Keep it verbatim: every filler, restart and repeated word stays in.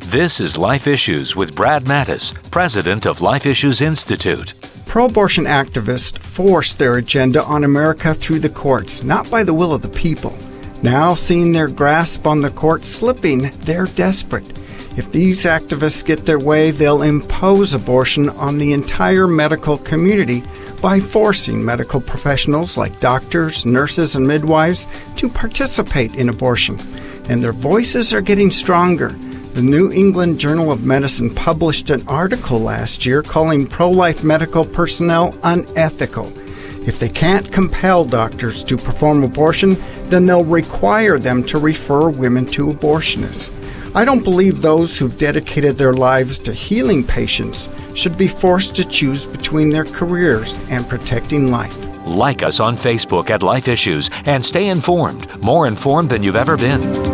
This is Life Issues with Brad Mattis, president of Life Issues Institute. Pro-abortion activists force their agenda on America through the courts, not by the will of the people. Now, seeing their grasp on the courts slipping, they're desperate. If these activists get their way, they'll impose abortion on the entire medical community by forcing medical professionals like doctors, nurses, and midwives to participate in abortion. And their voices are getting stronger. The New England Journal of Medicine published an article last year calling pro-life medical personnel unethical. If they can't compel doctors to perform abortion, then they'll require them to refer women to abortionists. I don't believe those who've dedicated their lives to healing patients should be forced to choose between their careers and protecting life. Like us on Facebook at Life Issues and stay informed, more informed than you've ever been.